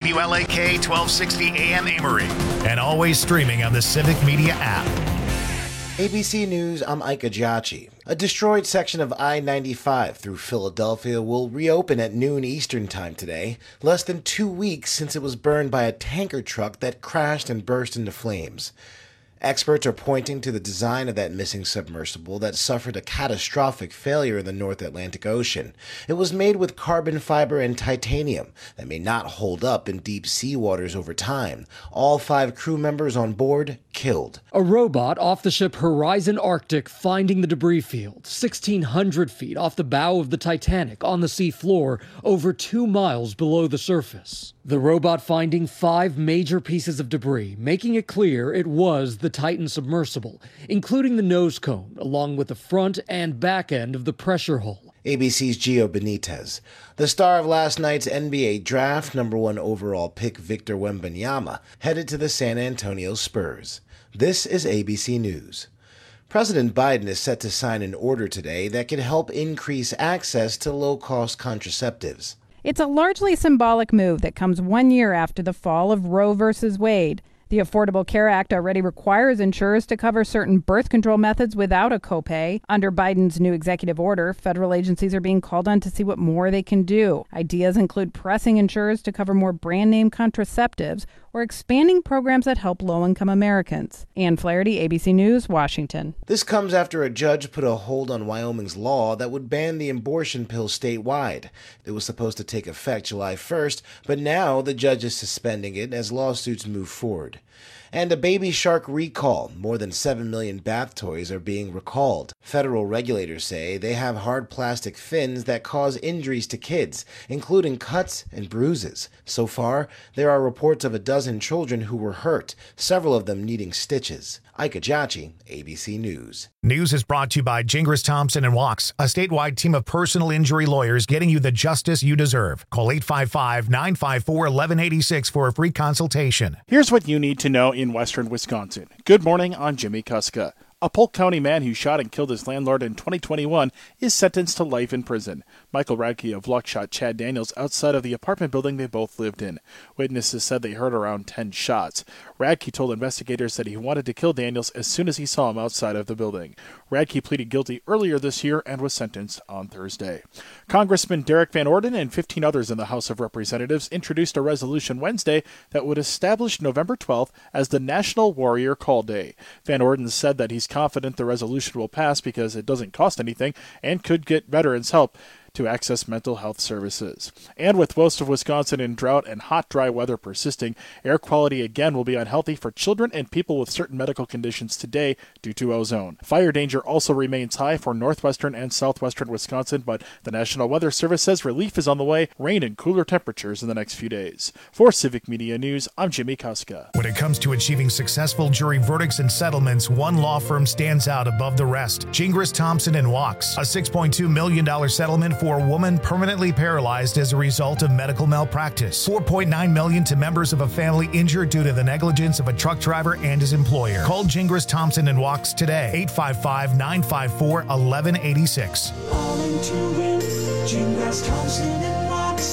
WLAK 1260 AM Amory. And always streaming on the Civic Media app. ABC News, I'm Ika Giacchi. A destroyed section of I-95 through Philadelphia will reopen at noon Eastern Time today, less than 2 weeks since it was burned by a tanker truck that crashed and burst into flames. Experts are pointing to the design of that missing submersible that suffered a catastrophic failure in the North Atlantic Ocean. It was made with carbon fiber and titanium that may not hold up in deep sea waters over time. All 5 crew members on board killed. A robot off the ship Horizon Arctic finding the debris field, 1,600 feet off the bow of the Titanic on the sea floor, over 2 miles below the surface. The robot finding 5 major pieces of debris, making it clear it was the Titan submersible, including the nose cone, along with the front and back end of the pressure hull. ABC's Gio Benitez. The star of last night's NBA draft, #1 overall pick Victor Wembanyama, headed to the San Antonio Spurs. This is ABC News. President Biden is set to sign an order today that could help increase access to low-cost contraceptives. It's a largely symbolic move that comes 1 year after the fall of Roe v. Wade. The Affordable Care Act already requires insurers to cover certain birth control methods without a copay. Under Biden's new executive order, federal agencies are being called on to see what more they can do. Ideas include pressing insurers to cover more brand-name contraceptives or expanding programs that help low-income Americans. Ann Flaherty, ABC News, Washington. This comes after a judge put a hold on Wyoming's law that would ban the abortion pill statewide. It was supposed to take effect July 1st, but now the judge is suspending it as lawsuits move forward. And a Baby Shark recall. More than 7 million bath toys are being recalled. Federal regulators say they have hard plastic fins that cause injuries to kids, including cuts and bruises. So far, there are reports of a dozen children who were hurt, several of them needing stitches. Ika Giacchi, ABC News. News is brought to you by Gingras Thompson & Walks, a statewide team of personal injury lawyers getting you the justice you deserve. Call 855-954-1186 for a free consultation. Here's what you need to know in western Wisconsin. Good morning, I'm Jimmy Kuska. A Polk County man who shot and killed his landlord in 2021 is sentenced to life in prison. Michael Radke of Luck shot Chad Daniels outside of the apartment building they both lived in. Witnesses said they heard around 10 shots. Radke told investigators that he wanted to kill Daniels as soon as he saw him outside of the building. Radke pleaded guilty earlier this year and was sentenced on Thursday. Congressman Derek Van Orden and 15 others in the House of Representatives introduced a resolution Wednesday that would establish November 12th as the National Warrior Call Day. Van Orden said that he's confident the resolution will pass because it doesn't cost anything and could get veterans help to access mental health services. And with most of Wisconsin in drought and hot, dry weather persisting, air quality again will be unhealthy for children and people with certain medical conditions today due to ozone. Fire danger also remains high for northwestern and southwestern Wisconsin, but the National Weather Service says relief is on the way, rain and cooler temperatures in the next few days. For Civic Media News, I'm Jimmy Kuska. When it comes to achieving successful jury verdicts and settlements, one law firm stands out above the rest. Gingras Thompson & Walks, a $6.2 million settlement for a woman permanently paralyzed as a result of medical malpractice. $4.9 million to members of a family injured due to the negligence of a truck driver and his employer. Call Gingras Thompson & Walks today. 855-954-1186. All in to win. Gingras Thompson & Walks.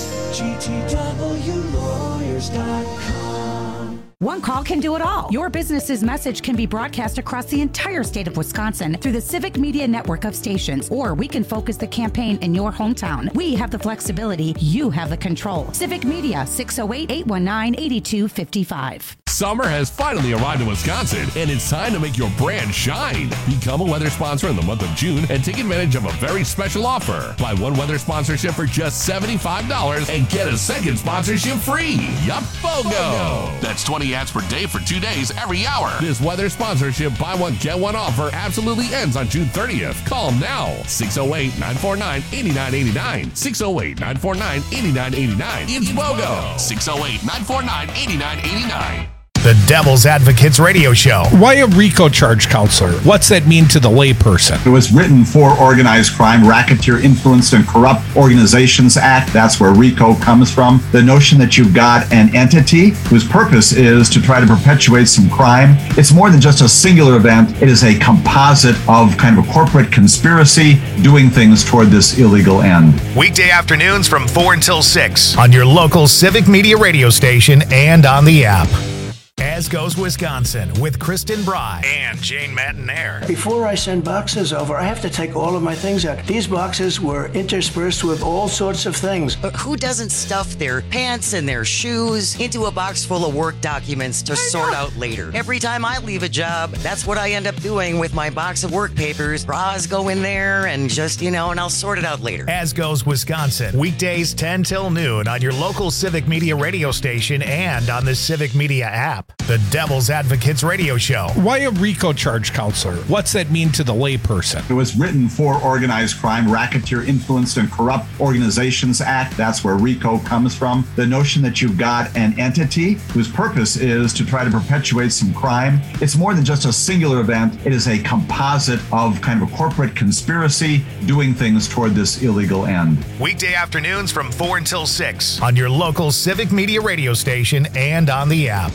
GTWlawyers.com. One call can do it all. Your business's message can be broadcast across the entire state of Wisconsin through the Civic Media network of stations, or we can focus the campaign in your hometown. We have the flexibility. You have the control. Civic Media, 608-819-8255. Summer has finally arrived in Wisconsin, and it's time to make your brand shine. Become a weather sponsor in the month of June and take advantage of a very special offer. Buy one weather sponsorship for just $75 and get a second sponsorship free. Yup, BOGO! That's 20 ads per day for 2 days every hour. This weather sponsorship buy one, get one offer absolutely ends on June 30th. Call now. 608-949-8989. 608-949-8989. It's BOGO. 608-949-8989. The Devil's Advocates Radio Show. Why a RICO charge, counselor? What's that mean to the layperson? It was written for organized crime, Racketeer Influenced and Corrupt Organizations Act. That's where RICO comes from. The notion that you've got an entity whose purpose is to try to perpetuate some crime. It's more than just a singular event. It is a composite of kind of a corporate conspiracy doing things toward this illegal end. Weekday afternoons from 4 until 6 on your local Civic Media radio station and on the app. As Goes Wisconsin with Kristen Bry and Jane Matinaire. Before I send boxes over, I have to take all of my things out. These boxes were interspersed with all sorts of things. Who doesn't stuff their pants and their shoes into a box full of work documents to sort out later? Every time I leave a job, that's what I end up doing with my box of work papers. Bras go in there and just, and I'll sort it out later. As Goes Wisconsin, weekdays 10 till noon on your local Civic Media radio station and on the Civic Media app. The Devil's Advocates Radio Show. Why a RICO charge, counselor? What's that mean to the layperson? It was written for organized crime, Racketeer Influenced and Corrupt Organizations Act. That's where RICO comes from. The notion that you've got an entity whose purpose is to try to perpetuate some crime. It's more than just a singular event. It is a composite of kind of a corporate conspiracy doing things toward this illegal end. Weekday afternoons from 4 until 6 on your local Civic Media radio station and on the app.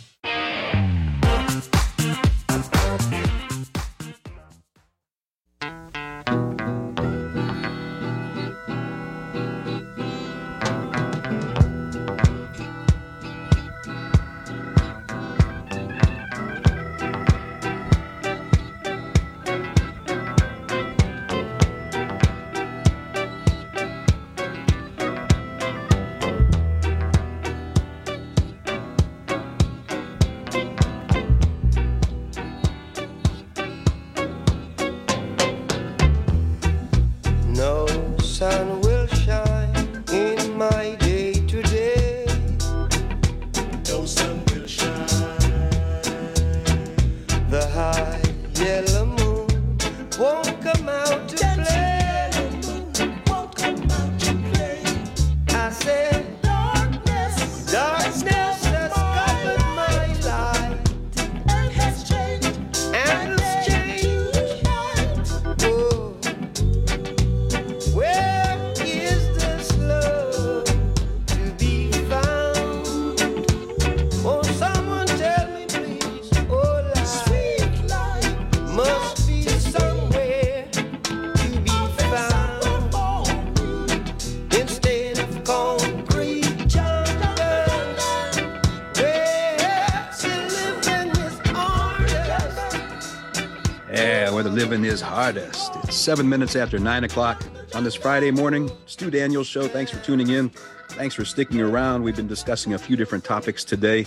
Living is hardest. It's 7 minutes after 9 o'clock on this Friday morning. Stu Daniels Show. Thanks for tuning in. Thanks for sticking around. We've been discussing a few different topics today.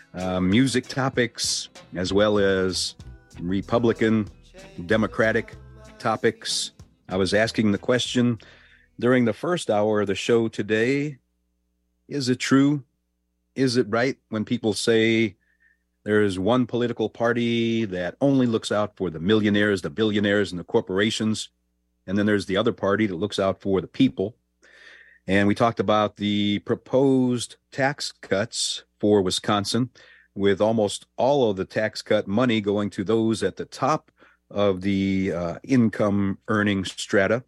Music topics, as well as Republican, Democratic topics. I was asking the question during the first hour of the show today, is it true? Is it right when people say there is one political party that only looks out for the millionaires, the billionaires, and the corporations, and then there's the other party that looks out for the people? And we talked about the proposed tax cuts for Wisconsin, with almost all of the tax cut money going to those at the top of the income earning strata,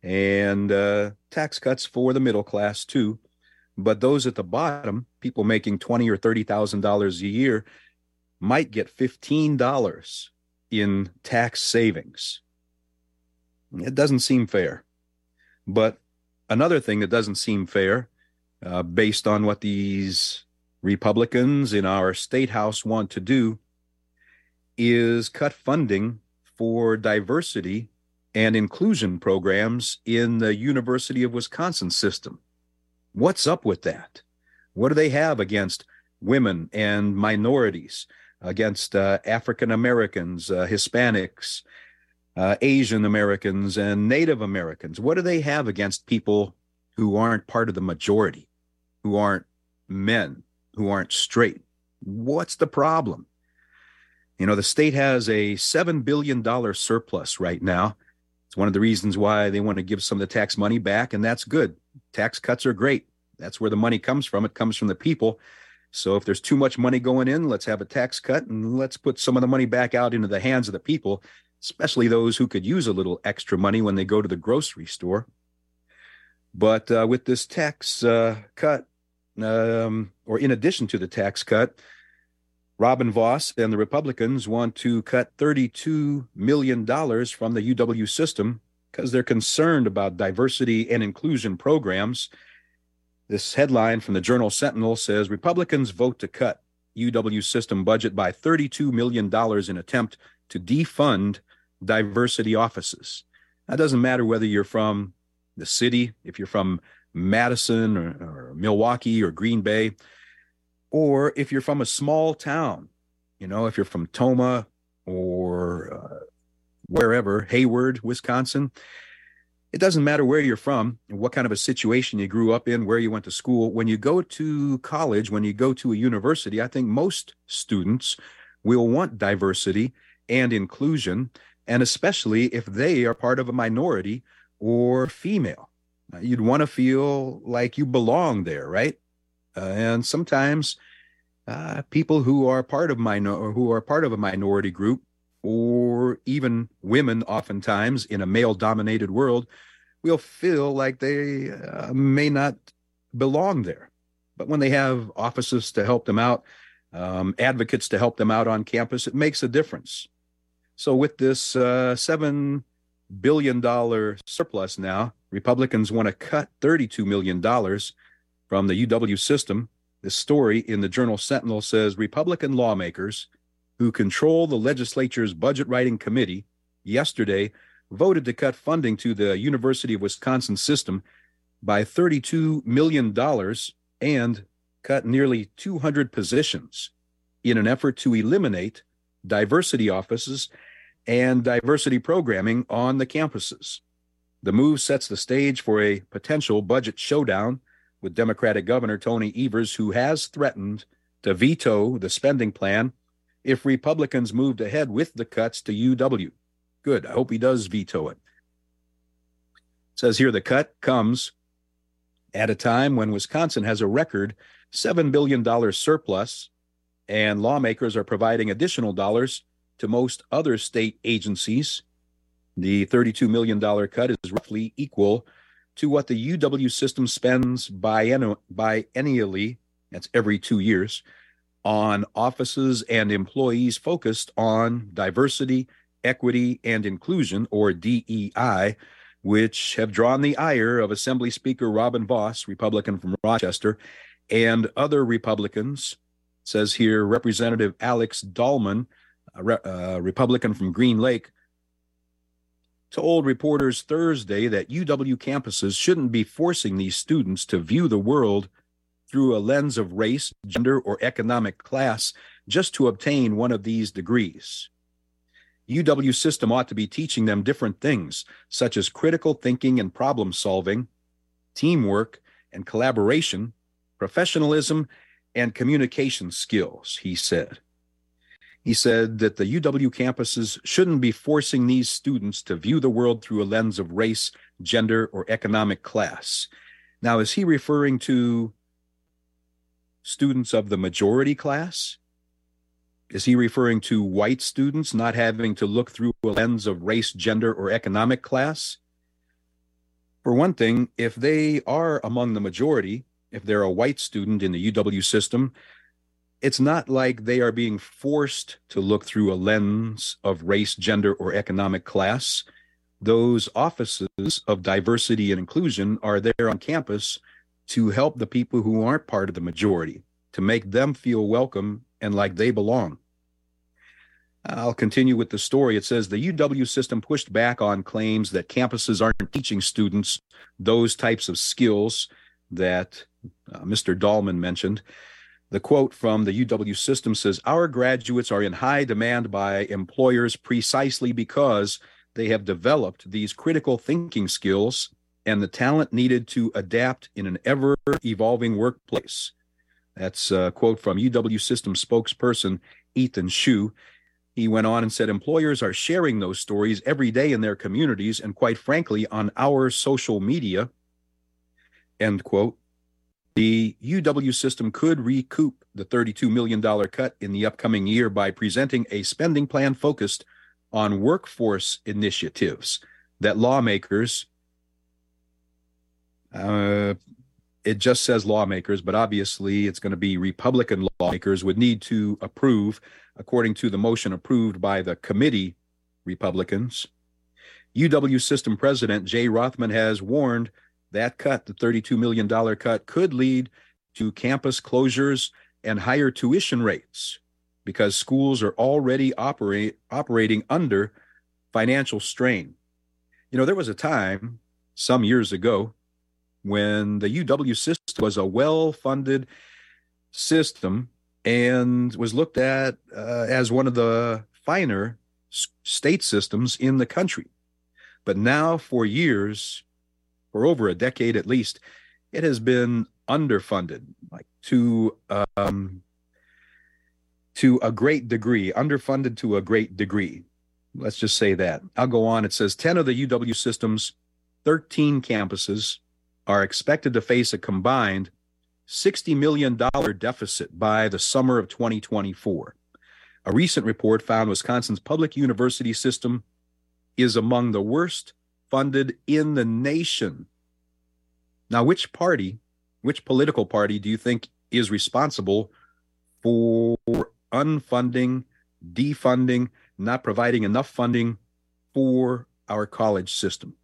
and tax cuts for the middle class too. But those at the bottom, people making $20,000 or $30,000 a year, might get $15 in tax savings. It doesn't seem fair. But another thing that doesn't seem fair, based on what these Republicans in our state house want to do, is cut funding for diversity and inclusion programs in the University of Wisconsin system. What's up with that? What do they have against women and minorities, against African Americans, Hispanics, Asian Americans, and Native Americans? What do they have against people who aren't part of the majority, who aren't men, who aren't straight? What's the problem? You know, the state has a $7 billion surplus right now. It's one of the reasons why they want to give some of the tax money back, and that's good. Tax cuts are great. That's where the money comes from. It comes from the people. So if there's too much money going in, let's have a tax cut and let's put some of the money back out into the hands of the people, especially those who could use a little extra money when they go to the grocery store. But with this tax cut, or in addition to the tax cut, Robin Vos and the Republicans want to cut $32 million from the UW system because they're concerned about diversity and inclusion programs. This headline from the Journal Sentinel says Republicans vote to cut UW system budget by $32 million in attempt to defund diversity offices. That doesn't matter whether you're from the city, if you're from Madison or Milwaukee or Green Bay, or if you're from a small town, if you're from Toma or wherever, Hayward, Wisconsin. It doesn't matter where you're from, what kind of a situation you grew up in, where you went to school. When you go to college, when you go to a university, I think most students will want diversity and inclusion, and especially if they are part of a minority or female. You'd want to feel like you belong there, right? And sometimes people who are part of a minority group, or even women oftentimes in a male-dominated world, will feel like they may not belong there. But when they have offices to help them out, advocates to help them out on campus, it makes a difference. So with this $7 billion surplus now, Republicans want to cut $32 million from the UW system. This story in the Journal Sentinel says Republican lawmakers who control the legislature's budget writing committee yesterday voted to cut funding to the University of Wisconsin system by $32 million and cut nearly 200 positions in an effort to eliminate diversity offices and diversity programming on the campuses. The move sets the stage for a potential budget showdown with Democratic Governor Tony Evers, who has threatened to veto the spending plan if Republicans moved ahead with the cuts to UW. Good. I hope he does veto it. It says here the cut comes at a time when Wisconsin has a record $7 billion surplus, and lawmakers are providing additional dollars to most other state agencies. The $32 million cut is roughly equal to what the UW system spends biennially, that's every 2 years, on offices and employees focused on diversity, equity, and inclusion, or DEI, which have drawn the ire of Assembly Speaker Robin Vos, Republican from Rochester, and other Republicans. It says here, Representative Alex Dahlman, Republican from Green Lake, told reporters Thursday that UW campuses shouldn't be forcing these students to view the world through a lens of race, gender, or economic class just to obtain one of these degrees. UW system ought to be teaching them different things, such as critical thinking and problem solving, teamwork and collaboration, professionalism, and communication skills, he said. He said that the UW campuses shouldn't be forcing these students to view the world through a lens of race, gender, or economic class. Now, is he referring to students of the majority class? Is he referring to white students not having to look through a lens of race, gender, or economic class? For one thing, if they are among the majority, if they're a white student in the UW system, it's not like they are being forced to look through a lens of race, gender, or economic class. Those offices of diversity and inclusion are there on campus to help the people who aren't part of the majority, to make them feel welcome and like they belong. I'll continue with the story. It says the UW system pushed back on claims that campuses aren't teaching students those types of skills that Mr. Dahlman mentioned. The quote from the UW system says, "Our graduates are in high demand by employers precisely because they have developed these critical thinking skills and the talent needed to adapt in an ever-evolving workplace." That's a quote from UW system spokesperson Ethan Shue. He went on and said, "Employers are sharing those stories every day in their communities and quite frankly on our social media," end quote. The UW system could recoup the $32 million cut in the upcoming year by presenting a spending plan focused on workforce initiatives that lawmakers, it just says lawmakers, but obviously it's going to be Republican lawmakers, would need to approve, according to the motion approved by the committee Republicans. UW system president Jay Rothman has warned that cut, the $32 million cut, could lead to campus closures and higher tuition rates because schools are already operating under financial strain. You know, there was a time some years ago when the UW system was a well-funded system and was looked at as one of the finer state systems in the country. But now for years, for over a decade at least, it has been underfunded, like to a great degree, underfunded to a great degree. Let's just say that. I'll go on. It says 10 of the UW system's 13 campuses are expected to face a combined $60 million deficit by the summer of 2024. A recent report found Wisconsin's public university system is among the worst funded in the nation. Now, which political party do you think is responsible for unfunding, defunding, not providing enough funding for our college system?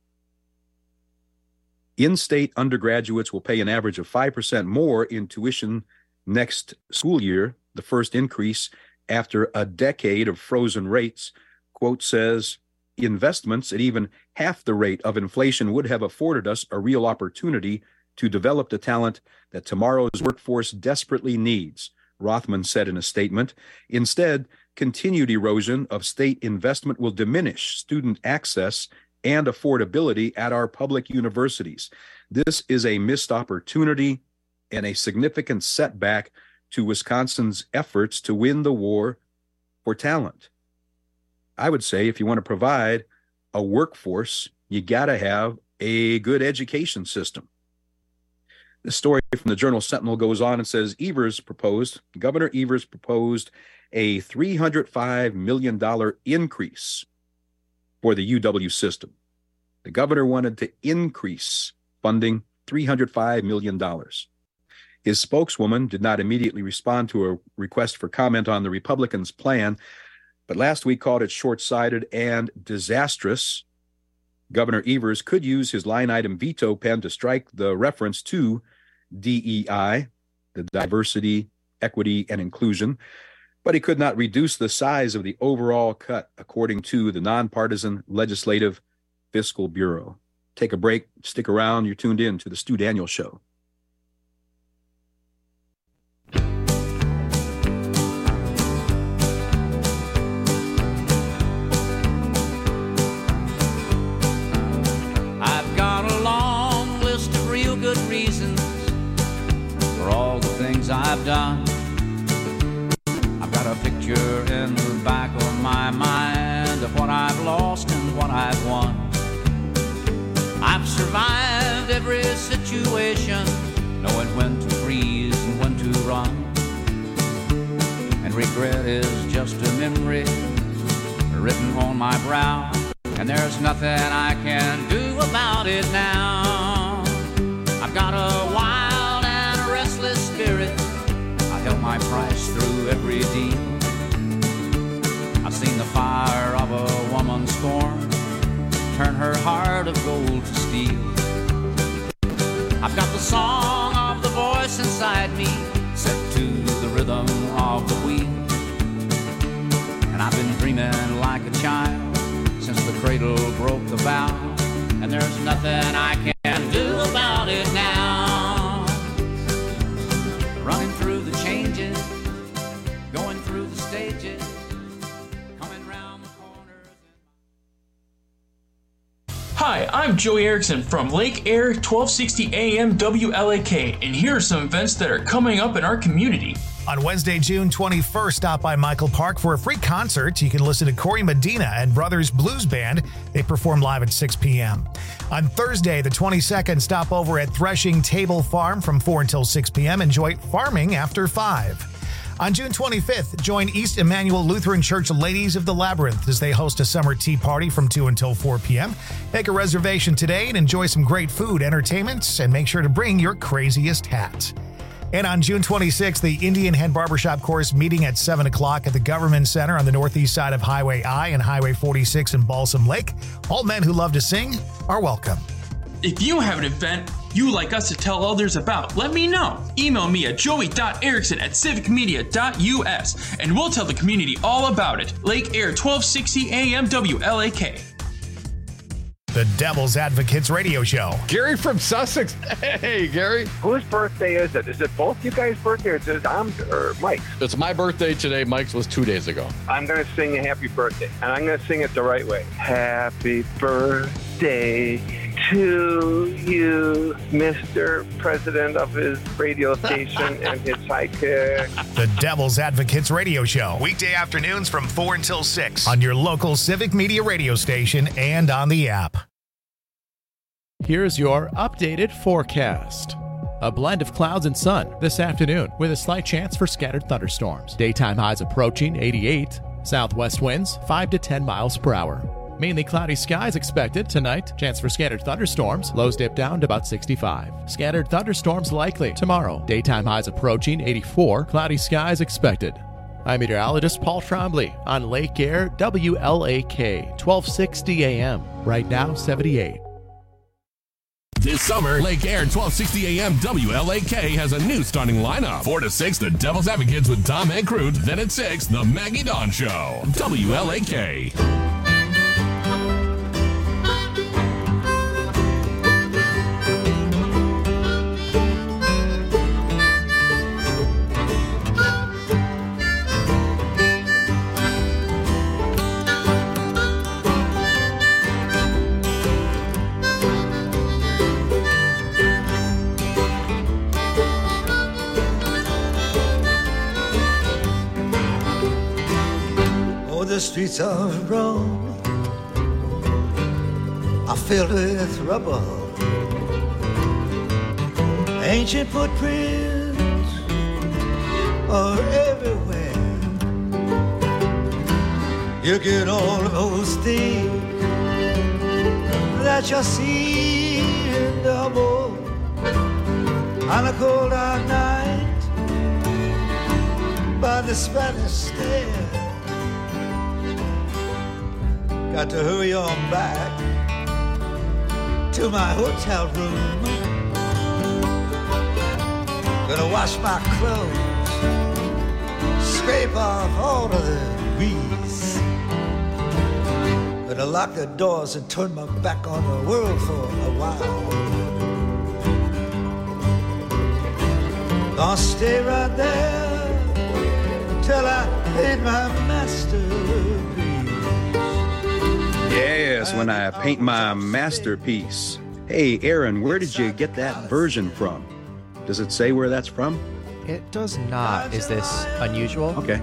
In-state undergraduates will pay an average of 5% more in tuition next school year, the first increase after a decade of frozen rates. Quote says, investments at even half the rate of inflation would have afforded us a real opportunity to develop the talent that tomorrow's workforce desperately needs, Rothman said in a statement. Instead, continued erosion of state investment will diminish student access and affordability at our public universities. This is a missed opportunity and a significant setback to Wisconsin's efforts to win the war for talent. I would say if you want to provide a workforce, you got to have a good education system. The story from the Journal Sentinel goes on and says Governor Evers proposed a $305 million increase for the UW system. The governor wanted to increase funding $305 million. His spokeswoman did not immediately respond to a request for comment on the Republicans' plan, but last week called it short-sighted and disastrous. Governor Evers could use his line-item veto pen to strike the reference to DEI, the diversity, equity, and inclusion, but he could not reduce the size of the overall cut, according to the nonpartisan Legislative Fiscal Bureau. Take a break, stick around. You're tuned in to the Stu Daniels Show. I've got a long list of real good reasons for all the things I've done. I've got a picture in the back of my mind of what I've lost and what I've won. I've survived every situation, knowing when to freeze and when to run. And regret is just a memory written on my brow, and there's nothing I can do about it now. I've got a wild and a restless spirit. I held my price through every deal. I've seen the fire of a woman's scorn turn her heart of gold to steel. I've got the song of the voice inside me set to the rhythm of the wheel. And I've been dreaming like a child since the cradle broke the bow, and there's nothing I can do about it now. Running through the changes, going through the stages, coming round the corners. Hi, I'm Joey Erickson from Lake Air 1260 AM WLAK, and here are some events that are coming up in our community. On Wednesday, June 21st, stop by Michael Park for a free concert. You can listen to Corey Medina and Brothers Blues Band. They perform live at 6 p.m. On Thursday, the 22nd, stop over at Threshing Table Farm from 4 until 6 p.m. Enjoy farming after 5. On June 25th, join East Emmanuel Lutheran Church Ladies of the Labyrinth as they host a summer tea party from 2 until 4 p.m. Make a reservation today and enjoy some great food, entertainment, and make sure to bring your craziest hat. And on June 26th, the Indian Head Barbershop Course meeting at 7 o'clock at the Government Center on the northeast side of Highway I and Highway 46 in Balsam Lake. All men who love to sing are welcome. If you have an event you'd like us to tell others about, let me know. Email me at joey.erickson@civicmedia.us and we'll tell the community all about it. Lake Air 1260 AM WLAK. The Devil's Advocates Radio Show. Gary from Sussex. Hey, Gary. Whose birthday is it? Is it both you guys' birthday or is it Tom's or Mike's? It's my birthday today. Mike's was 2 days ago. I'm going to sing a happy birthday, and I'm going to sing it the right way. Happy birthday to you, Mr. President of his radio station and his sidekick. The Devil's Advocates Radio Show. Weekday afternoons from 4 until 6 on your local Civic Media radio station and on the app. Here's your updated forecast. A blend of clouds and sun this afternoon with a slight chance for scattered thunderstorms. Daytime highs approaching 88. Southwest winds 5 to 10 miles per hour. Mainly cloudy skies expected tonight. Chance for scattered thunderstorms. Lows dip down to about 65. Scattered thunderstorms likely tomorrow. Daytime highs approaching 84. Cloudy skies expected. I'm meteorologist Paul Trombley on Lake Air WLAK 1260 AM. Right now 78. This summer, Lake Air 1260 AM WLAK has a new starting lineup. 4 to 6, the Devil's Advocates with Tom and Crute. Then at 6, the Maggie Dawn Show. WLAK. The streets of Rome are filled with rubble. Ancient footprints are everywhere. You get all of those things that you see in double on a cold dark night by the Spanish Stair. Got to hurry on back to my hotel room. Gonna wash my clothes, scrape off all of the grease. Gonna lock the doors and turn my back on the world for a while. Gonna stay right there till I paint my masterpiece. Yes, when I paint my masterpiece. Hey, Aaron, where did you get that version from? Does it say where that's from? It does not. Is this unusual? Okay.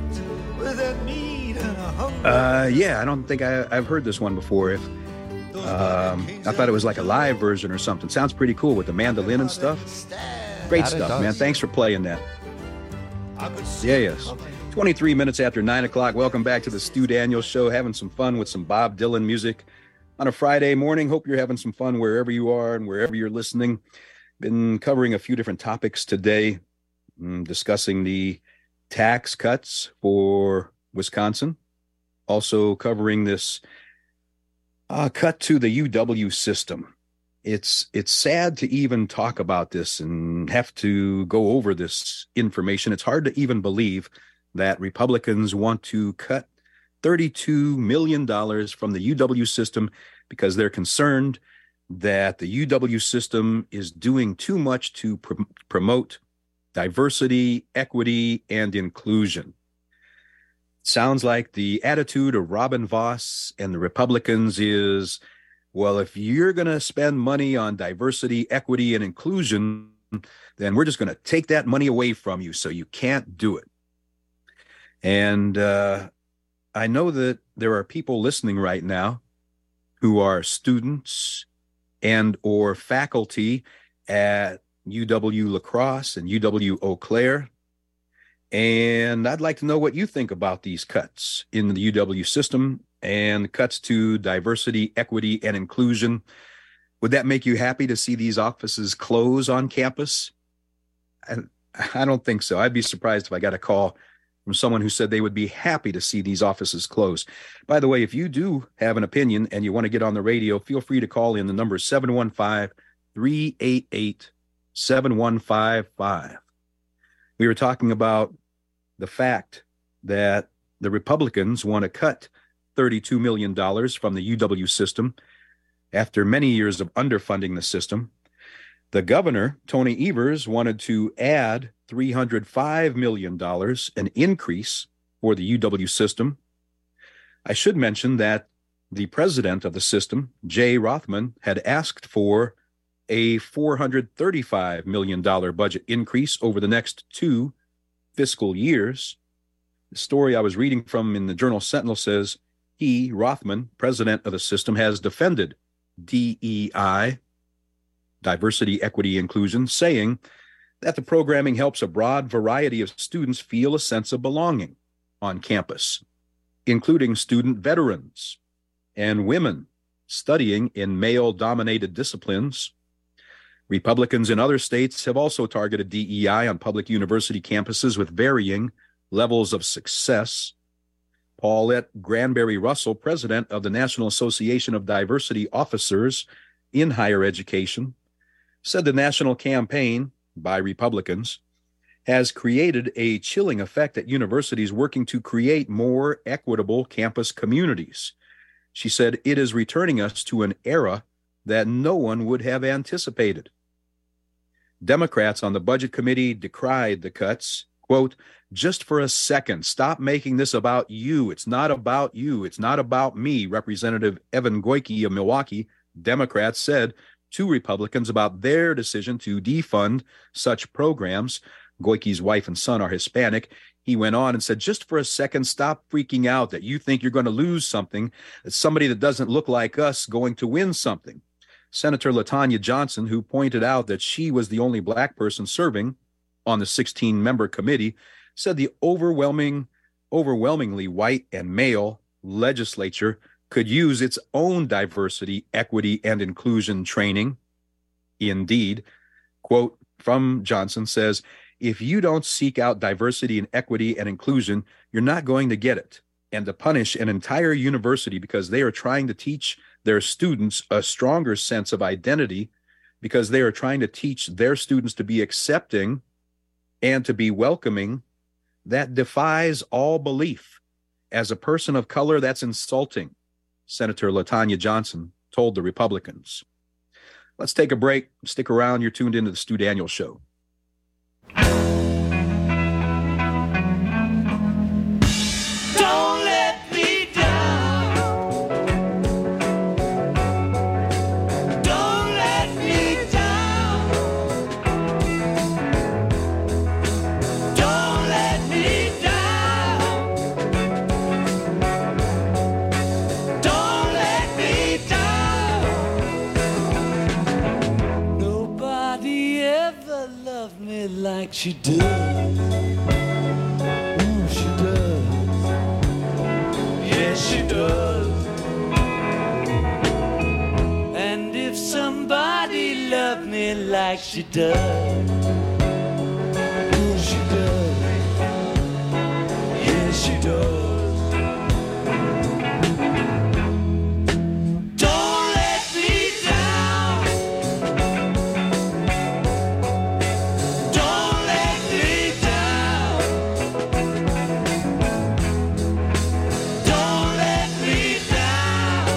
Yeah, I don't think I've heard this one before. I thought it was like a live version or something. Sounds pretty cool with the mandolin and stuff. Great stuff, man. Thanks for playing that. Yeah, yes. 23 minutes after 9 o'clock. Welcome back to the Stu Daniels Show. Having some fun with some Bob Dylan music on a Friday morning. Hope you're having some fun wherever you are and wherever you're listening. Been covering a few different topics today, discussing the tax cuts for Wisconsin. Also covering this cut to the UW system. It's sad to even talk about this and have to go over this information. It's hard to even believe that Republicans want to cut $32 million from the UW system because they're concerned that the UW system is doing too much to promote diversity, equity, and inclusion. Sounds like the attitude of Robin Vos and the Republicans is, well, if you're going to spend money on diversity, equity, and inclusion, then we're just going to take that money away from you so you can't do it. And I know that there are people listening right now who are students and or faculty at UW La Crosse and UW Eau Claire. And I'd like to know what you think about these cuts in the UW system and cuts to diversity, equity, and inclusion. Would that make you happy to see these offices close on campus? I don't think so. I'd be surprised if I got a call from someone who said they would be happy to see these offices close. By the way, if you do have an opinion and you want to get on the radio, feel free to call in. The number is 715-388-7155. We were talking about the fact that the Republicans want to cut $32 million from the UW system after many years of underfunding the system. The governor, Tony Evers, wanted to add $305 million, an increase for the UW system. I should mention that the president of the system, Jay Rothman, had asked for a $435 million budget increase over the next 2 fiscal years. The story I was reading from in the Journal Sentinel says he, Rothman, president of the system, has defended DEI, diversity, equity, inclusion, saying that the programming helps a broad variety of students feel a sense of belonging on campus, including student veterans and women studying in male-dominated disciplines. Republicans in other states have also targeted DEI on public university campuses with varying levels of success. Paulette Granberry Russell, president of the National Association of Diversity Officers in Higher Education, said the national campaign by Republicans has created a chilling effect at universities working to create more equitable campus communities. She said it is returning us to an era that no one would have anticipated. Democrats on the Budget Committee decried the cuts. Quote, "Just for a second, stop making this about you. It's not about you. It's not about me," Representative Evan Goyke of Milwaukee, Democrats, said to Republicans about their decision to defund such programs. Goyke's wife and son are Hispanic. He went on and said, "Just for a second, stop freaking out that you think you're going to lose something. It's somebody that doesn't look like us going to win something." Senator LaTanya Johnson, who pointed out that she was the only black person serving on the 16-member committee, said the overwhelmingly white and male legislature could use its own diversity, equity, and inclusion training. Indeed, quote from Johnson says, "If you don't seek out diversity and equity and inclusion, you're not going to get it. And to punish an entire university because they are trying to teach their students a stronger sense of identity, because they are trying to teach their students to be accepting and to be welcoming, that defies all belief. As a person of color, that's insulting," Senator LaTanya Johnson told the Republicans. Let's take a break. Stick around. You're tuned into the Stu Daniels Show. Don't let me down. Don't let me down. Don't let me down. Don't let me down. Nobody ever loved me like she does. She does. Yes, she does. And if somebody loved me like she does, she does. Yes, she does. Don't let me down. Don't let me down. Don't let me down.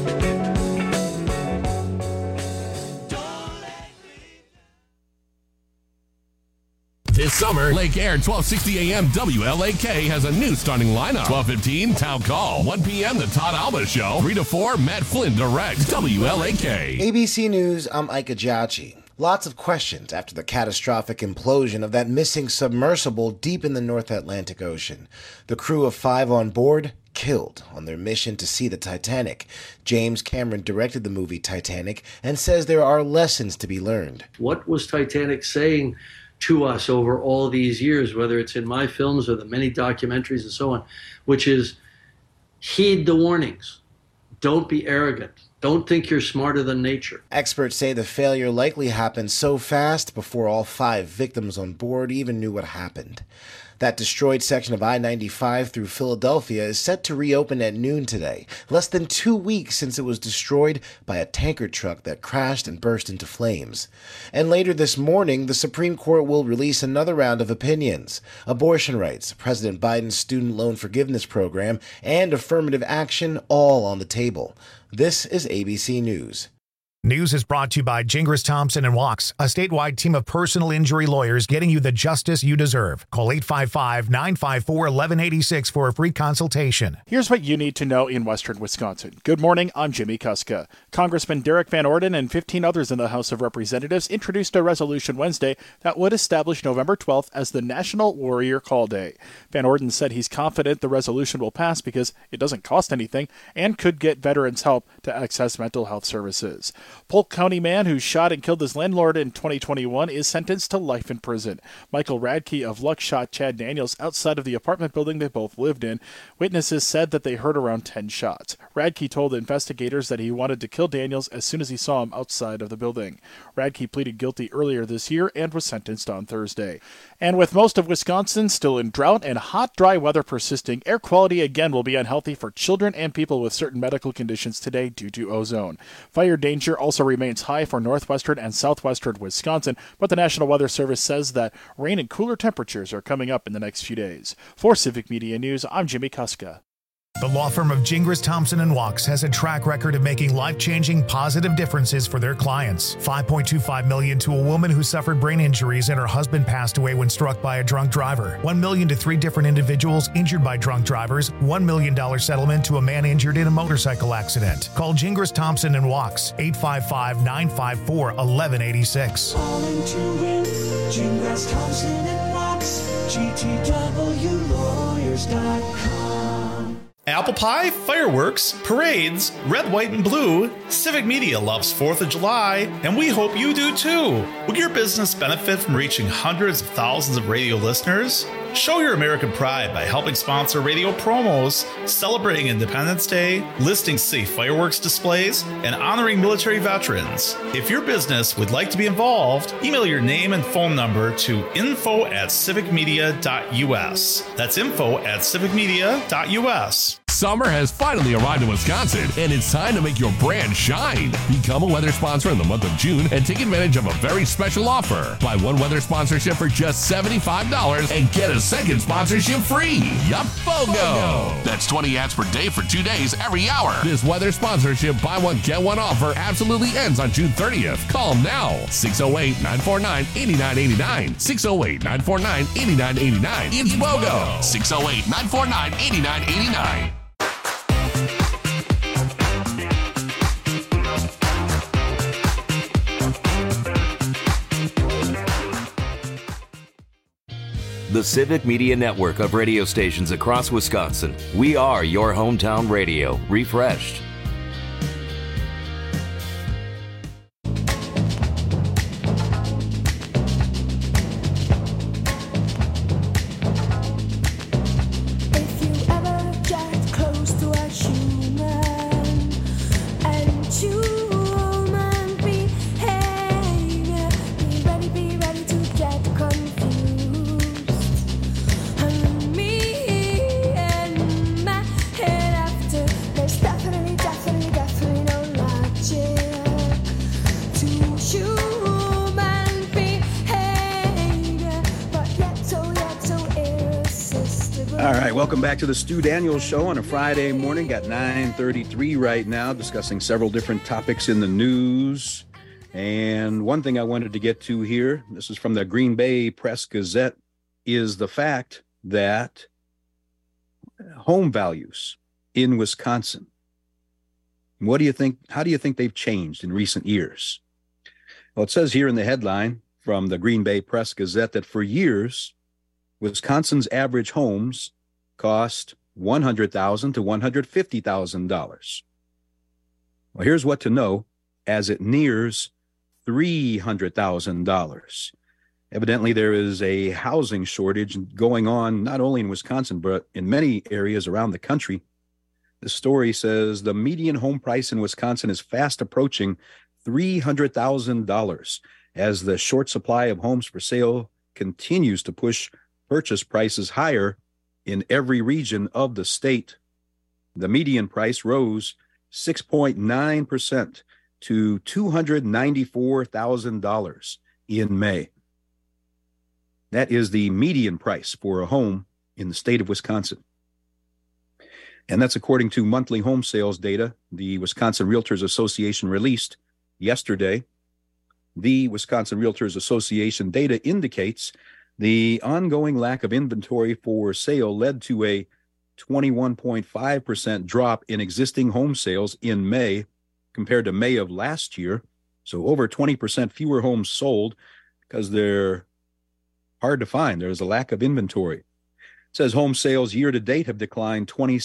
This summer, Lake Air 1260 AM WLAK has a new starting lineup. 12:15 Town Call. 1 p.m. The Todd Alba Show. 3 to 4 Matt Flynn directs WLAK. ABC News, I'm Ike Ajachi. Lots of questions after the catastrophic implosion of that missing submersible deep in the North Atlantic Ocean. The crew of 5 on board killed on their mission to see the Titanic. James Cameron directed the movie Titanic and says there are lessons to be learned. What was Titanic saying to us over all these years, whether it's in my films or the many documentaries and so on, which is heed the warnings. Don't be arrogant. Don't think you're smarter than nature. Experts say the failure likely happened so fast before all 5 victims on board even knew what happened. That destroyed section of I-95 through Philadelphia is set to reopen at noon today, less than 2 weeks since it was destroyed by a tanker truck that crashed and burst into flames. And later this morning, the Supreme Court will release another round of opinions. Abortion rights, President Biden's student loan forgiveness program, and affirmative action all on the table. This is ABC News. News is brought to you by Gingras Thompson and Walks, a statewide team of personal injury lawyers getting you the justice you deserve. Call 855-954-1186 for a free consultation. Here's what you need to know in western Wisconsin. Good morning, I'm Jimmy Kuska. Congressman Derek Van Orden and 15 others in the House of Representatives introduced a resolution Wednesday that would establish November 12th as the National Warrior Call Day. Van Orden said he's confident the resolution will pass because it doesn't cost anything and could get veterans help to access mental health services. Polk County man who shot and killed his landlord in 2021 is sentenced to life in prison. Michael Radke of Luck shot Chad Daniels outside of the apartment building they both lived in. Witnesses said that they heard around 10 shots. Radke told investigators that he wanted to kill Daniels as soon as he saw him outside of the building. Radke pleaded guilty earlier this year and was sentenced on Thursday. And with most of Wisconsin still in drought and hot, dry weather persisting, air quality again will be unhealthy for children and people with certain medical conditions today due to ozone. Fire danger also remains high for northwestern and southwestern Wisconsin, but the National Weather Service says that rain and cooler temperatures are coming up in the next few days. For Civic Media News, I'm Jimmy Kuska. The law firm of Gingras Thompson and Walks has a track record of making life-changing positive differences for their clients. $5.25 million to a woman who suffered brain injuries and her husband passed away when struck by a drunk driver. $1 million to 3 different individuals injured by drunk drivers. $1 million settlement to a man injured in a motorcycle accident. Call Gingras Thompson and Walks, 855-954-1186. Calling to win, Gingras Thompson and Walks, GTWlawyers.com. Apple pie, fireworks, parades, red, white, and blue. Civic Media loves 4th of July, and we hope you do too. Will your business benefit from reaching hundreds of thousands of radio listeners? Show your American pride by helping sponsor radio promos, celebrating Independence Day, listing safe fireworks displays, and honoring military veterans. If your business would like to be involved, email your name and phone number to info@civicmedia.us. That's info@civicmedia.us. Summer has finally arrived in Wisconsin, and it's time to make your brand shine. Become a weather sponsor in the month of June and take advantage of a very special offer. Buy 1 weather sponsorship for just $75 and get a second sponsorship free. Yup, BOGO! That's 20 ads per day for 2 days every hour. This weather sponsorship buy one, get one offer absolutely ends on June 30th. Call now. 608-949-8989. 608-949-8989. It's BOGO. 608-949-8989. The Civic Media Network of radio stations across Wisconsin. We are your hometown radio, refreshed. Welcome back to the Stu Daniels Show on a Friday morning. Got 9:33 right now, discussing several different topics in the news. And one thing I wanted to get to here, this is from the Green Bay Press Gazette, is the fact that home values in Wisconsin, what do you think? How do you think they've changed in recent years? Well, it says here in the headline from the Green Bay Press Gazette that for years, Wisconsin's average homes cost $100,000 to $150,000. Well, here's what to know as it nears $300,000. Evidently, there is a housing shortage going on not only in Wisconsin, but in many areas around the country. The story says the median home price in Wisconsin is fast approaching $300,000 as the short supply of homes for sale continues to push purchase prices higher in every region of the state. The median price rose 6.9% to $294,000 in May. That is the median price for a home in the state of Wisconsin. And that's according to monthly home sales data the Wisconsin Realtors Association released yesterday. The Wisconsin Realtors Association data indicates the ongoing lack of inventory for sale led to a 21.5% drop in existing home sales in May compared to May of last year. So over 20% fewer homes sold because they're hard to find. There's a lack of inventory. It says home sales year to date have declined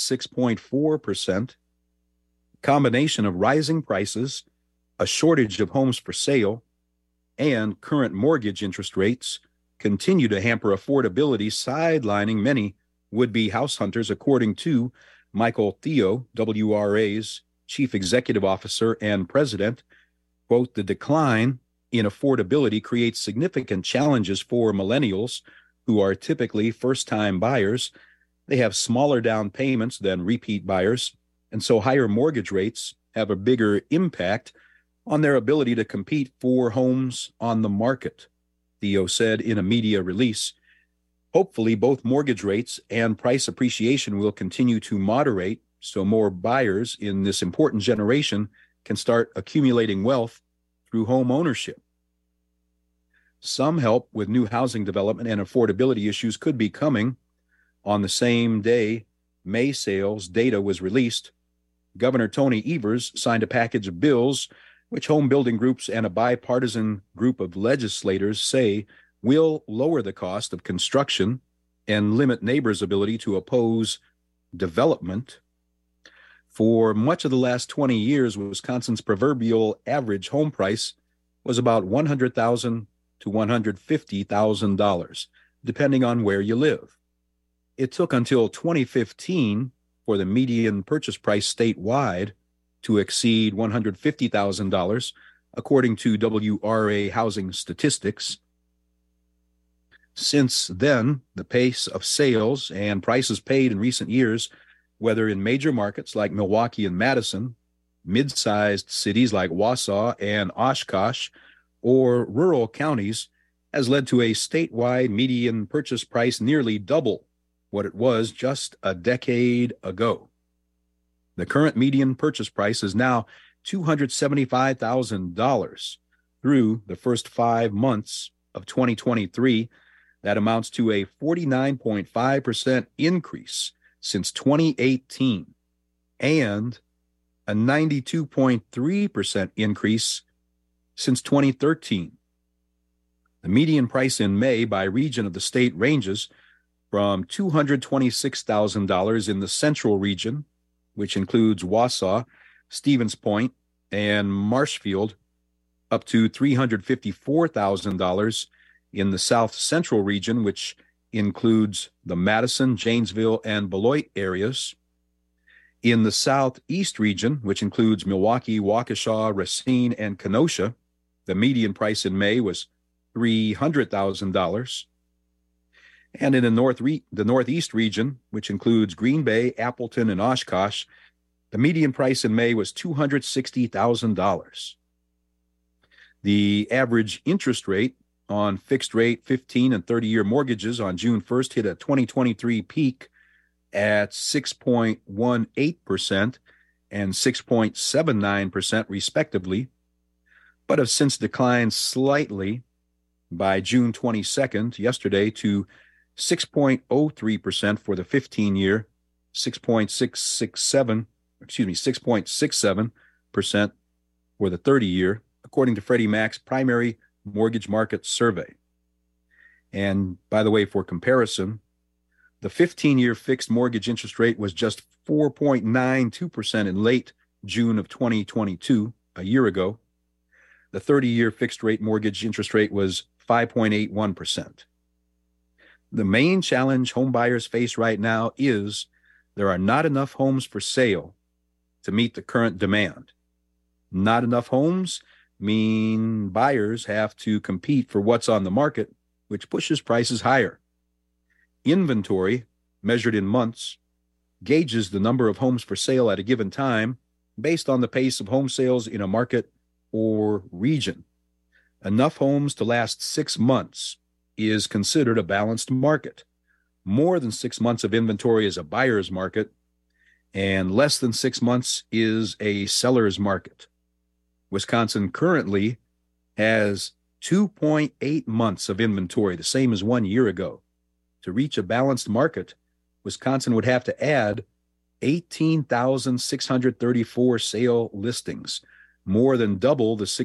26.4%. Combination of rising prices, a shortage of homes for sale, and current mortgage interest rates continue to hamper affordability, sidelining many would-be house hunters, according to Michael Theo, WRA's Chief Executive Officer and President. Quote, the decline in affordability creates significant challenges for millennials who are typically first-time buyers. They have smaller down payments than repeat buyers, and so higher mortgage rates have a bigger impact on their ability to compete for homes on the market, Theo said in a media release. Hopefully, both mortgage rates and price appreciation will continue to moderate so more buyers in this important generation can start accumulating wealth through home ownership. Some help with new housing development and affordability issues could be coming. On the same day May sales data was released, Governor Tony Evers signed a package of bills which home building groups and a bipartisan group of legislators say will lower the cost of construction and limit neighbors' ability to oppose development. For much of the last 20 years, Wisconsin's proverbial average home price was about $100,000 to $150,000, depending on where you live. It took until 2015 for the median purchase price statewide to exceed $150,000, according to WRA housing statistics. Since then, the pace of sales and prices paid in recent years, whether in major markets like Milwaukee and Madison, mid-sized cities like Wausau and Oshkosh, or rural counties, has led to a statewide median purchase price nearly double what it was just a decade ago. The current median purchase price is now $275,000 through the first 5 months of 2023. That amounts to a 49.5% increase since 2018 and a 92.3% increase since 2013. The median price in May by region of the state ranges from $226,000 in the central region, which includes Wausau, Stevens Point, and Marshfield, up to $354,000 in the south central region, which includes the Madison, Janesville, and Beloit areas. In the southeast region, which includes Milwaukee, Waukesha, Racine, and Kenosha, the median price in May was $300,000. And in the northeast region, which includes Green Bay, Appleton, and Oshkosh, the median price in May was $260,000. The average interest rate on fixed-rate 15- and 30-year mortgages on June 1st hit a 2023 peak at 6.18% and 6.79% respectively, but have since declined slightly by June 22nd, yesterday, to 6.03% for the 15-year, 6.67% for the 30-year, according to Freddie Mac's primary mortgage market survey. And by the way, for comparison, the 15-year fixed mortgage interest rate was just 4.92% in late June of 2022, a year ago. The 30-year fixed rate mortgage interest rate was 5.81%. The main challenge home buyers face right now is there are not enough homes for sale to meet the current demand. Not enough homes mean buyers have to compete for what's on the market, which pushes prices higher. Inventory, measured in months, gauges the number of homes for sale at a given time based on the pace of home sales in a market or region. Enough homes to last 6 months is considered a balanced market. More than 6 months of inventory is a buyer's market, and less than 6 months is a seller's market. Wisconsin currently has 2.8 months of inventory, the same as 1 year ago. To reach a balanced market, Wisconsin would have to add 18,634 sale listings, more than double the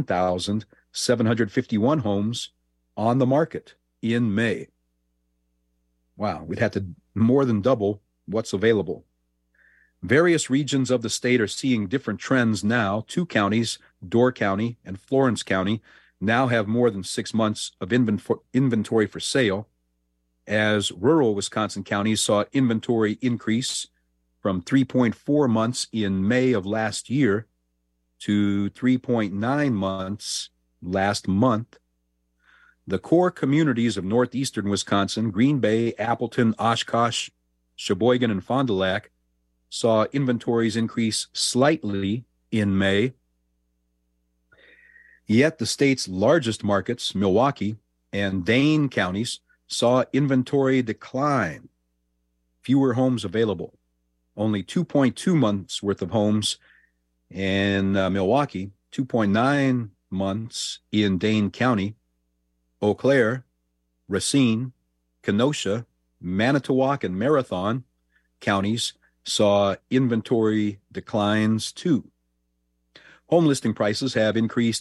16,751 homes on the market in May. Wow, we'd have to more than double what's available. Various regions of the state are seeing different trends now. 2 counties, Door County and Florence County, now have more than 6 months of inventory for sale, as rural Wisconsin counties saw inventory increase from 3.4 months in May of last year to 3.9 months last month. The core communities of northeastern Wisconsin, Green Bay, Appleton, Oshkosh, Sheboygan, and Fond du Lac, saw inventories increase slightly in May. Yet the state's largest markets, Milwaukee and Dane counties, saw inventory decline. Fewer homes available. Only 2.2 months worth of homes in Milwaukee, 2.9 months in Dane County. Eau Claire, Racine, Kenosha, Manitowoc, and Marathon counties saw inventory declines too. Home listing prices have increased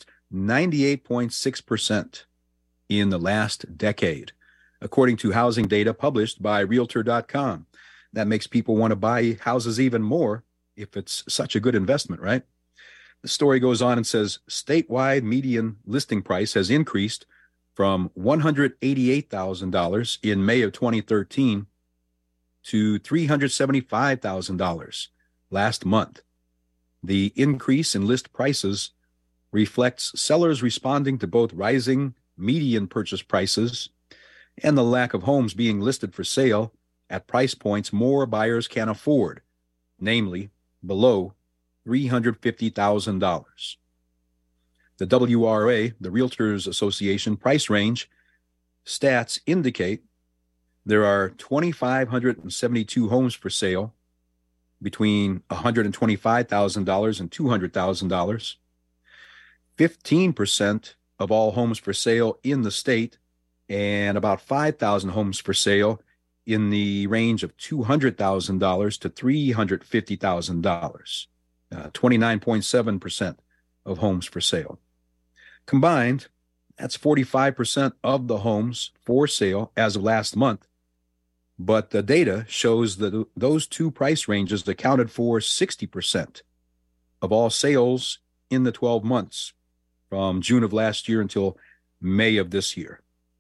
98.6% in the last decade, according to housing data published by Realtor.com. That makes people want to buy houses even more if it's such a good investment, right? The story goes on and says, statewide median listing price has increased from $188,000 in May of 2013 to $375,000 last month. The increase in list prices reflects sellers responding to both rising median purchase prices and the lack of homes being listed for sale at price points more buyers can afford, namely below $350,000. The WRA, the Realtors Association price range stats indicate there are 2,572 homes for sale between $125,000 and $200,000. 15% of all homes for sale in the state, and about 5,000 homes for sale in the range of $200,000 to $350,000. 29.7% of homes for sale. Combined, that's 45% of the homes for sale as of last month. But the data shows that those two price ranges accounted for 60% of all sales in the 12 months from June of last year until May of this year.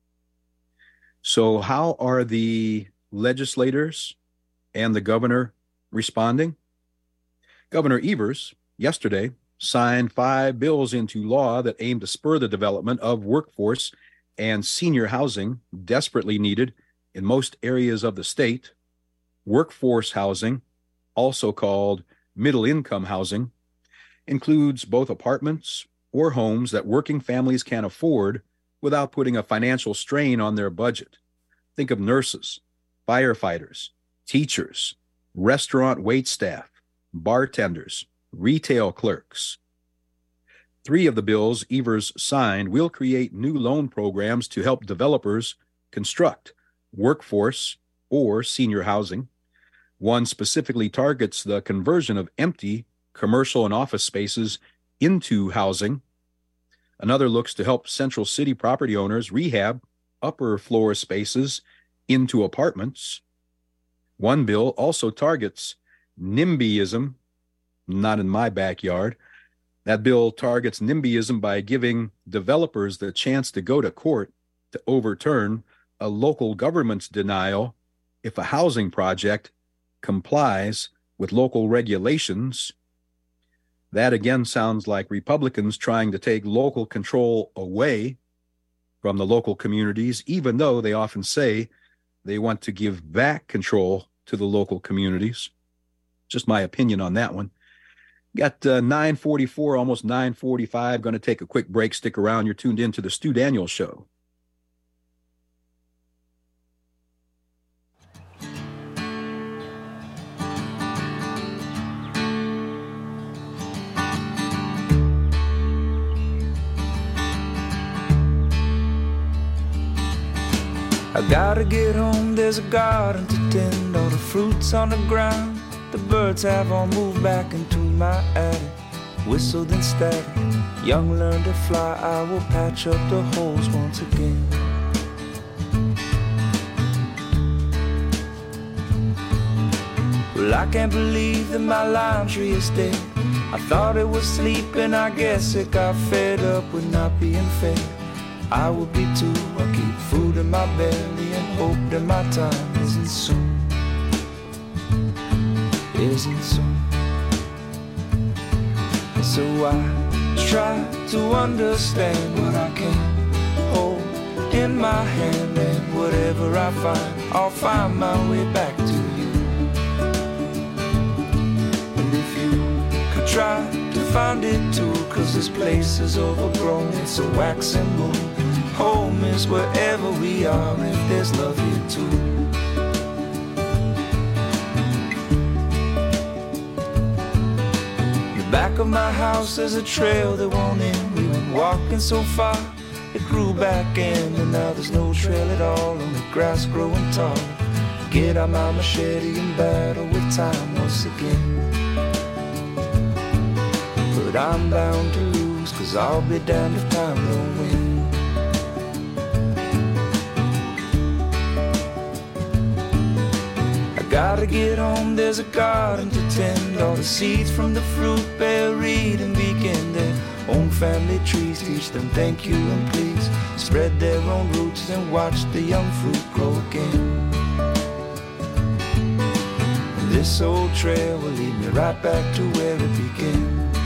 So how are the legislators and the governor responding? Governor Evers yesterday signed 5 bills into law that aim to spur the development of workforce and senior housing desperately needed in most areas of the state. Workforce housing, also called middle-income housing, includes both apartments or homes that working families can afford without putting a financial strain on their budget. Think of nurses, firefighters, teachers, restaurant waitstaff, bartenders, retail clerks. 3 of the bills Evers signed will create new loan programs to help developers construct workforce or senior housing. One specifically targets the conversion of empty commercial and office spaces into housing Another looks to help Central City property owners rehab upper floor spaces into apartments. One bill also targets NIMBYism, not in my backyard. That bill targets NIMBYism by giving developers the chance to go to court to overturn a local government's denial if a housing project complies with local regulations. That again sounds like Republicans trying to take local control away from the local communities, even though they often say they want to give back control to the local communities. Just my opinion on that one. Got 9:44, almost 9:45. Going to take a quick break. Stick around. You're tuned in to the Stu Daniels Show. I gotta get home, there's a garden to tend, all the fruits on the ground. The birds have all moved back into my attic, whistled and static. Young learn to fly, I will patch up the holes once again. Well, I can't believe that my lime tree is dead. I thought it was sleeping, I guess it got fed up with not being fed. I will be too, I'll keep food in my belly and hope that my time isn't soon. Isn't soon. So I try to understand what I can hold in my hand, and whatever I find, I'll find my way back to you. And if you could try to find it too, 'cause this place is overgrown, it's a waxing moon. Home is wherever we are, if there's love here too. The back of my house is a trail that won't end. We went walking so far, it grew back in, and now there's no trail at all, only grass growing tall. Get out my machete and battle with time once again. But I'm bound to lose, 'cause I'll be damned if time don't win. Gotta get home, there's a garden to tend. All the seeds from the fruit bear, read and begin their own family trees. Teach them thank you and please. Spread their own roots and watch the young fruit grow again. And this old trail will lead me right back to where it begins.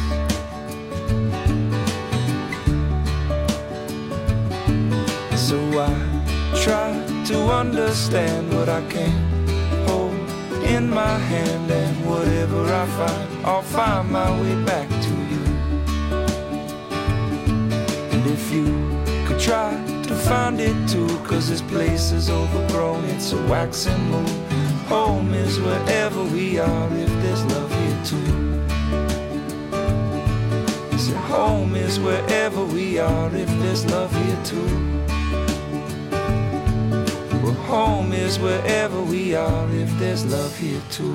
So I try to understand what I can in my hand, and whatever I find, I'll find my way back to you. And if you could try to find it too, 'cause this place is overgrown, it's a waxing moon. Home is wherever we are, if there's love here too. So home is wherever we are, if there's love here too. Home is wherever we are, if there's love here too.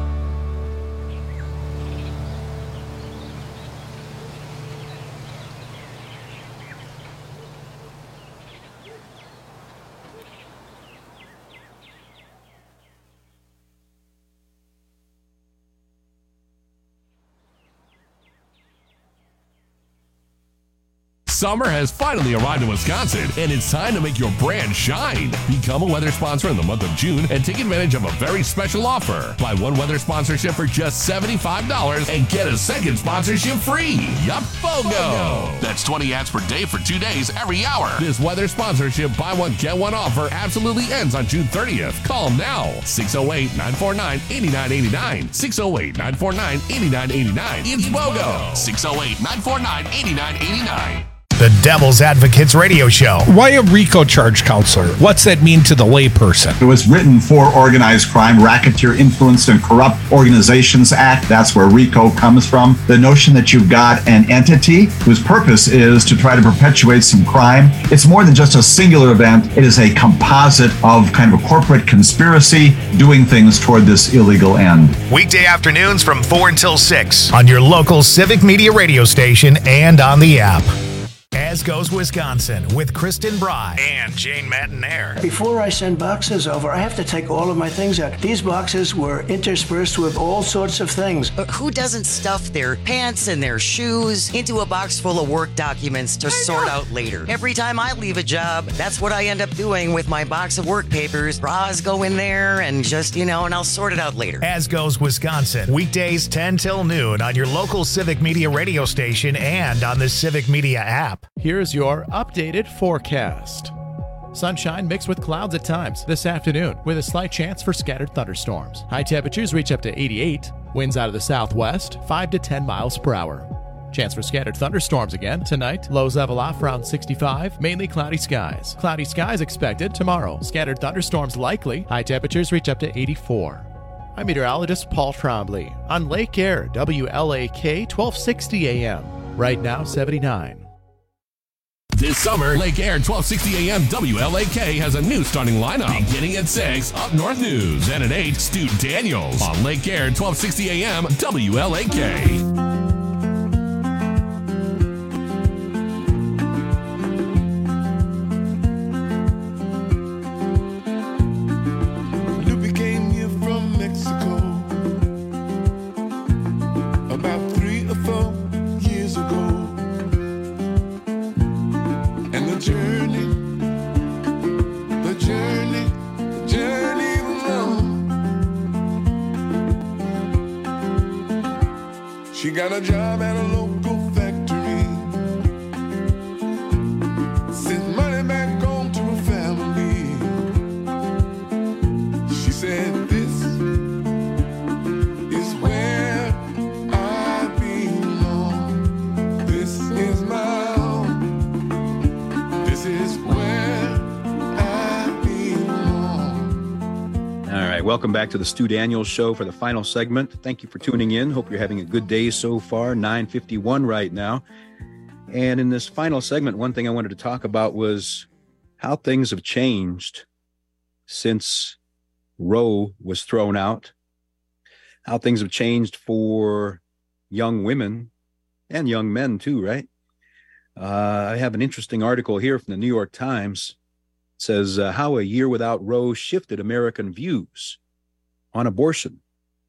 Summer has finally arrived in Wisconsin, and it's time to make your brand shine. Become a weather sponsor in the month of June and take advantage of a very special offer. Buy one weather sponsorship for just $75 and get a second sponsorship free. Yup, BOGO! That's 20 ads per day for 2 days every hour. This weather sponsorship buy one, get one offer absolutely ends on June 30th. Call now. 608-949-8989. 608-949-8989. It's BOGO. 608-949-8989. The Devil's Advocates Radio Show. Why a RICO charge, counselor? What's that mean to the layperson? It was written for Organized Crime, Racketeer Influenced and Corrupt Organizations Act. That's where RICO comes from. The notion that you've got an entity whose purpose is to try to perpetuate some crime. It's more than just a singular event. It is a composite of kind of a corporate conspiracy doing things toward this illegal end. Weekday afternoons from 4 until 6 on your local Civic Media radio station and on the app. As Goes Wisconsin with Kristen Bry and Jane Matanair. Before I send boxes over, I have to take all of my things out. These boxes were interspersed with all sorts of things. Who doesn't stuff their pants and their shoes into a box full of work documents to sort out later? Every time I leave a job, that's what I end up doing with my box of work papers. Bras go in there and just, and I'll sort it out later. As Goes Wisconsin, weekdays 10 till noon on your local Civic Media radio station and on the Civic Media app. Here's your updated forecast. Sunshine mixed with clouds at times this afternoon with a slight chance for scattered thunderstorms. High temperatures reach up to 88. Winds out of the southwest, 5 to 10 miles per hour. Chance for scattered thunderstorms again tonight. Lows level off around 65. Mainly cloudy skies. Cloudy skies expected tomorrow. Scattered thunderstorms likely. High temperatures reach up to 84. I'm meteorologist Paul Trombley on Lake Air, WLAK 1260 AM. Right now, 79. This summer, Lake Air 1260 AM WLAK has a new starting lineup. Beginning at 6, Up North News, and at 8, Stu Daniels on Lake Air 1260 AM WLAK. She got a job at a local factory. Sent money back home to her family. She said, this is where I belong. This is my home. This is where I belong. All right, welcome back to the Stu Daniels Show for the final segment. Thank you for tuning in. Hope you're having a good day so far. 9:51 right now. And in this final segment, one thing I wanted to talk about was how things have changed since Roe was thrown out, how things have changed for young women and young men too, right? I have an interesting article here from the New York Times. It says how a year without Roe shifted American views on abortion.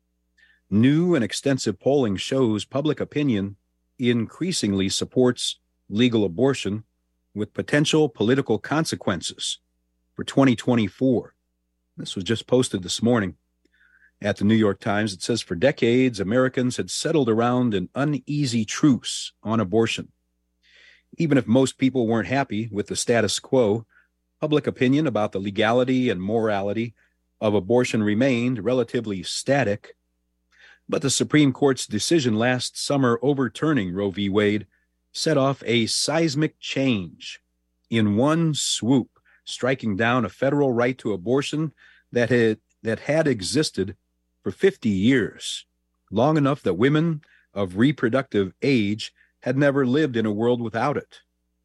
New and extensive polling shows public opinion increasingly supports legal abortion with potential political consequences for 2024. This was just posted this morning at the New York Times. It says, for decades, Americans had settled around an uneasy truce on abortion. Even if most people weren't happy with the status quo, public opinion about the legality and morality of abortion remained relatively static. But the Supreme Court's decision last summer overturning Roe v. Wade set off a seismic change in one swoop, striking down a federal right to abortion that had existed for 50 years, long enough that women of reproductive age had never lived in a world without it.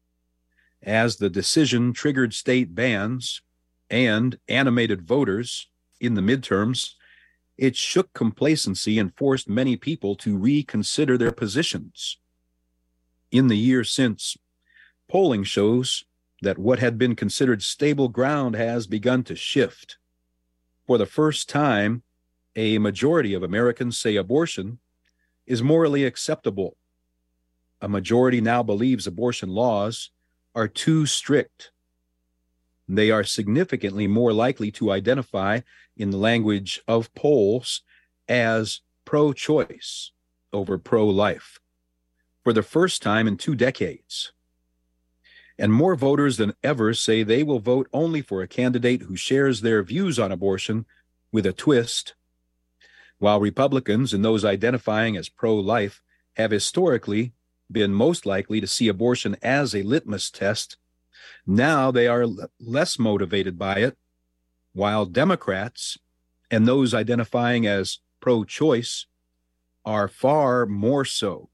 As the decision triggered state bans and animated voters in the midterms, it shook complacency and forced many people to reconsider their positions. In the year since, polling shows that what had been considered stable ground has begun to shift. For the first time, a majority of Americans say abortion is morally acceptable. A majority now believes abortion laws are too strict. They are significantly more likely to identify, in the language of polls, as pro-choice over pro-life for the first time in 2 decades. And more voters than ever say they will vote only for a candidate who shares their views on abortion with a twist, while Republicans and those identifying as pro-life have historically been most likely to see abortion as a litmus test. Now they are less motivated by it, while Democrats and those identifying as pro-choice are far more so.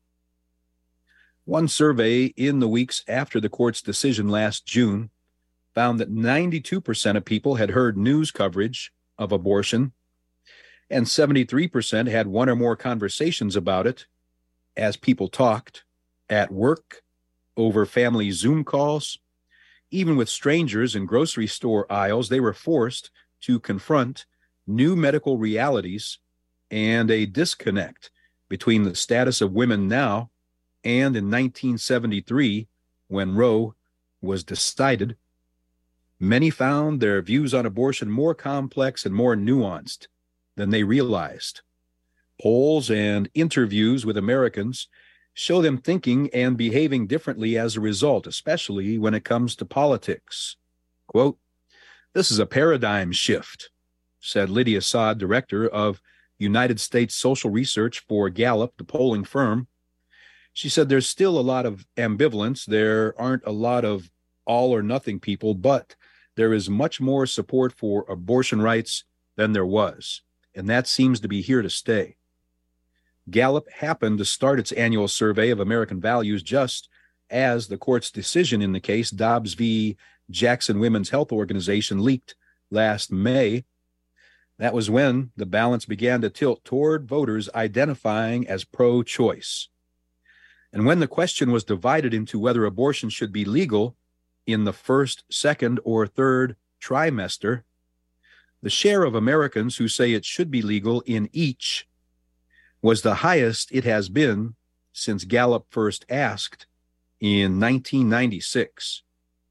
One survey in the weeks after the court's decision last June found that 92% of people had heard news coverage of abortion, and 73% had one or more conversations about it as people talked at work, over family Zoom calls. Even with strangers in grocery store aisles, they were forced to confront new medical realities and a disconnect between the status of women now and in 1973, when Roe was decided. Many found their views on abortion more complex and more nuanced than they realized. Polls and interviews with Americans show them thinking and behaving differently as a result, especially when it comes to politics. Quote, "This is a paradigm shift," said Lydia Saad, director of United States Social Research for Gallup, the polling firm. She said there's still a lot of ambivalence. There aren't a lot of all or nothing people, but there is much more support for abortion rights than there was, and that seems to be here to stay. Gallup happened to start its annual survey of American values just as the court's decision in the case Dobbs v. Jackson Women's Health Organization leaked last May. That was when the balance began to tilt toward voters identifying as pro-choice. And when the question was divided into whether abortion should be legal in the first, second, or third trimester, the share of Americans who say it should be legal in each was the highest it has been since Gallup first asked in 1996.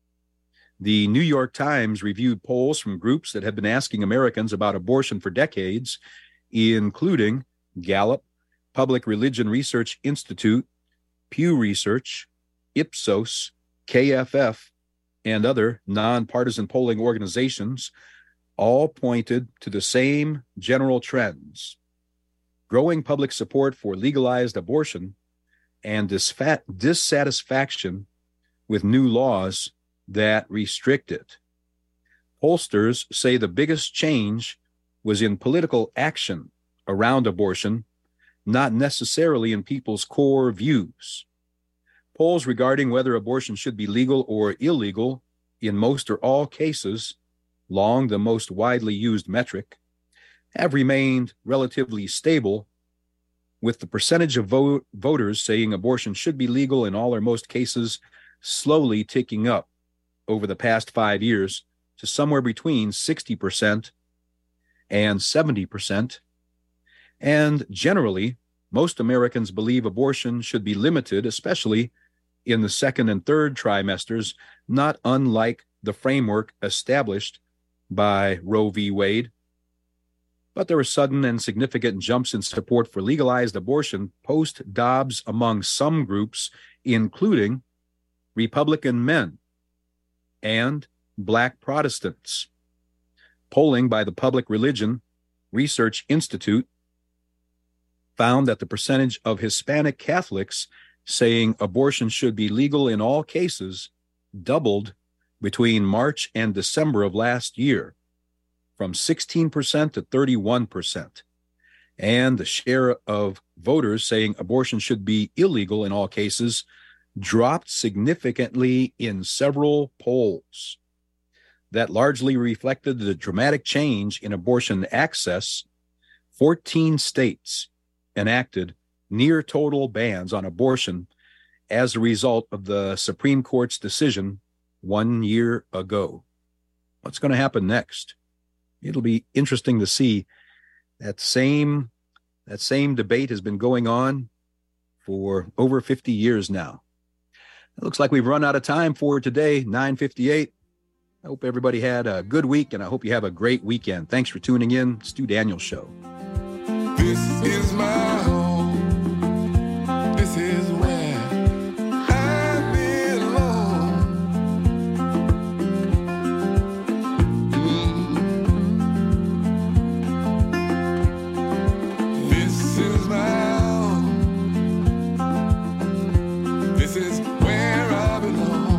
The New York Times reviewed polls from groups that had been asking Americans about abortion for decades, including Gallup, Public Religion Research Institute, Pew Research, Ipsos, KFF, and other nonpartisan polling organizations. All pointed to the same general trends: growing public support for legalized abortion and dissatisfaction with new laws that restrict it. Pollsters say the biggest change was in political action around abortion, not necessarily in people's core views. Polls regarding whether abortion should be legal or illegal in most or all cases, long the most widely used metric, have remained relatively stable, with the percentage of voters saying abortion should be legal in all or most cases slowly ticking up over the past 5 years to somewhere between 60% and 70%. And generally, most Americans believe abortion should be limited, especially in the second and third trimesters, not unlike the framework established by Roe v. Wade. But there were sudden and significant jumps in support for legalized abortion post-Dobbs among some groups, including Republican men and Black Protestants. Polling by the Public Religion Research Institute found that the percentage of Hispanic Catholics saying abortion should be legal in all cases doubled between March and December of last year, from 16% to 31%. And the share of voters saying abortion should be illegal in all cases dropped significantly in several polls. That largely reflected the dramatic change in abortion access. 14 states enacted near total bans on abortion as a result of the Supreme Court's decision 1 year ago. What's going to happen next? It'll be interesting to see. That same debate has been going on for over 50 years now. It looks like we've run out of time for today, 9:58. I hope everybody had a good week, and I hope you have a great weekend. Thanks for tuning in. Stu Daniels Show. This is my home. This is where I belong. This is my home. This is where I belong.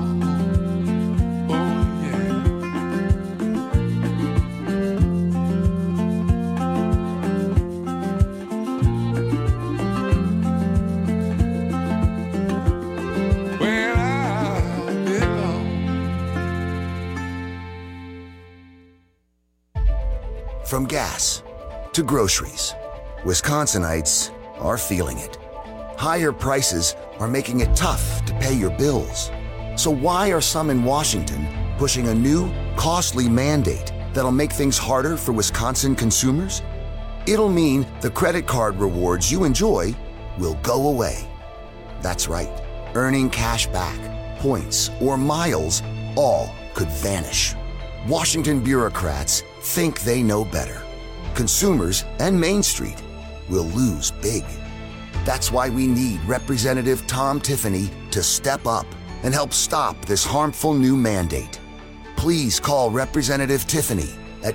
From gas to groceries, Wisconsinites are feeling it. Higher prices are making it tough to pay your bills. So why are some in Washington pushing a new, costly mandate that'll make things harder for Wisconsin consumers? It'll mean the credit card rewards you enjoy will go away. That's right. Earning cash back, points, or miles all could vanish. Washington bureaucrats think they know better. Consumers and Main Street will lose big. That's why we need Representative Tom Tiffany to step up and help stop this harmful new mandate. Please call Representative Tiffany at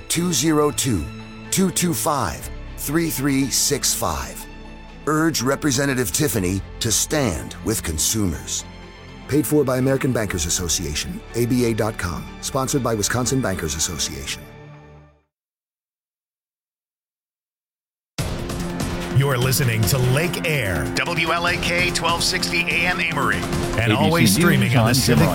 202-225-3365. Urge Representative Tiffany to stand with consumers. Paid for by American Bankers Association, ABA.com. Sponsored by Wisconsin Bankers Association. You're listening to Lake Air, WLAK 1260 AM Amory, and always streaming on the Civic